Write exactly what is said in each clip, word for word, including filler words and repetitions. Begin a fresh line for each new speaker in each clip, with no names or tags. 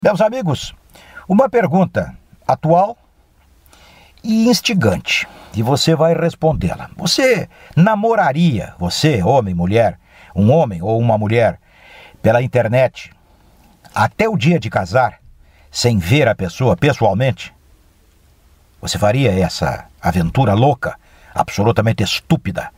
Meus amigos, uma pergunta atual e instigante, e você vai respondê-la. Você namoraria, você, homem, mulher, um homem ou uma mulher, pela internet, até o dia de casar, sem ver a pessoa pessoalmente? Você faria essa aventura louca, absolutamente estúpida,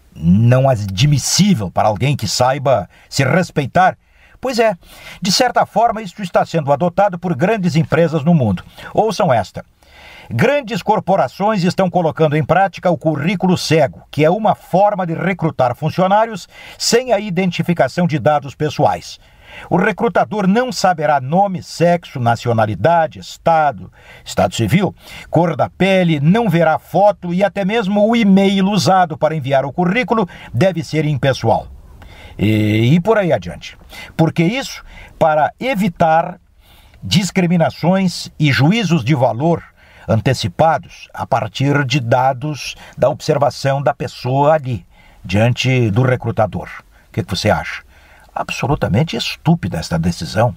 não admissível para alguém que saiba se respeitar? Pois é, de certa forma isso está sendo adotado por grandes empresas no mundo. Ouçam esta. Grandes corporações estão colocando em prática o currículo cego, que é uma forma de recrutar funcionários sem a identificação de dados pessoais. O recrutador não saberá nome, sexo, nacionalidade, estado, estado civil, cor da pele, não verá foto e até mesmo o e-mail usado para enviar o currículo deve ser impessoal. E, e por aí adiante. Porque isso para evitar discriminações e juízos de valor antecipados a partir de dados da observação da pessoa ali, diante do recrutador. O que, que você acha? Absolutamente estúpida esta decisão.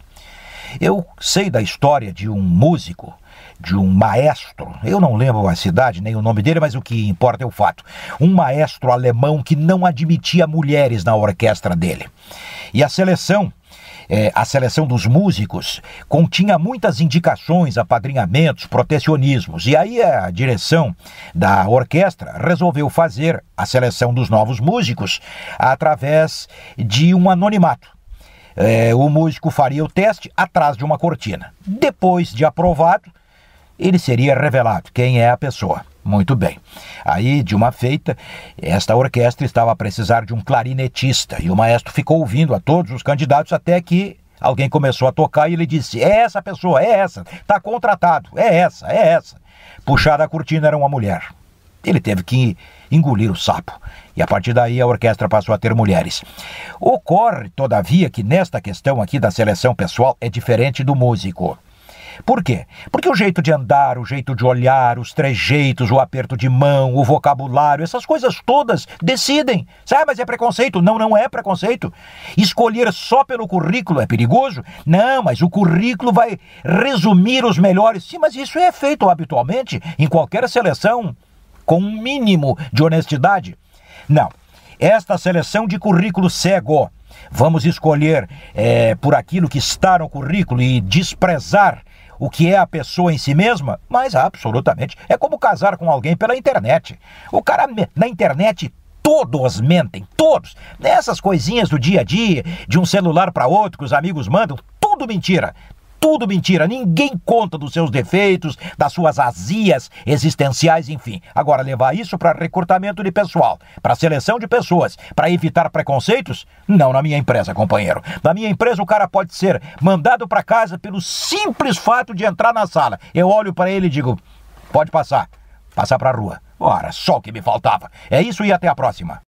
Eu sei da história de um músico, de um maestro, eu não lembro a cidade nem o nome dele, mas o que importa é o fato. Um maestro alemão que não admitia mulheres na orquestra dele. E a seleção, é, a seleção dos músicos continha muitas indicações, apadrinhamentos, protecionismos. E aí a direção da orquestra resolveu fazer a seleção dos novos músicos através de um anonimato. É, o músico faria o teste atrás de uma cortina. Depois de aprovado, ele seria revelado quem é a pessoa. Muito bem. Aí, de uma feita, esta orquestra estava a precisar de um clarinetista e o maestro ficou ouvindo a todos os candidatos até que alguém começou a tocar e ele disse: é essa pessoa, é essa, está contratado, é essa, é essa. Puxada a cortina era uma mulher. Ele teve que engolir o sapo. E a partir daí a orquestra passou a ter mulheres. Ocorre, todavia, que nesta questão aqui da seleção pessoal é diferente do músico. Por quê? Porque o jeito de andar, o jeito de olhar, os trejeitos, o aperto de mão, o vocabulário, essas coisas todas decidem. Sabe, mas é preconceito? Não, não é preconceito. Escolher só pelo currículo é perigoso? Não, mas o currículo vai resumir os melhores. Sim, mas isso é feito habitualmente em qualquer seleção com um mínimo de honestidade. Não, esta seleção de currículo cego, vamos escolher é, por aquilo que está no currículo e desprezar o que é a pessoa em si mesma, mas absolutamente é como casar com alguém pela internet. O cara na internet, todos mentem, todos. Nessas coisinhas do dia a dia, de um celular para outro que os amigos mandam, tudo mentira. Tudo mentira, ninguém conta dos seus defeitos, das suas azias existenciais, enfim. Agora, levar isso para recrutamento de pessoal, para seleção de pessoas, para evitar preconceitos? Não na minha empresa, companheiro. Na minha empresa, o cara pode ser mandado para casa pelo simples fato de entrar na sala. Eu olho para ele e digo: pode passar, passar para a rua. Ora, só o que me faltava. É isso e até a próxima.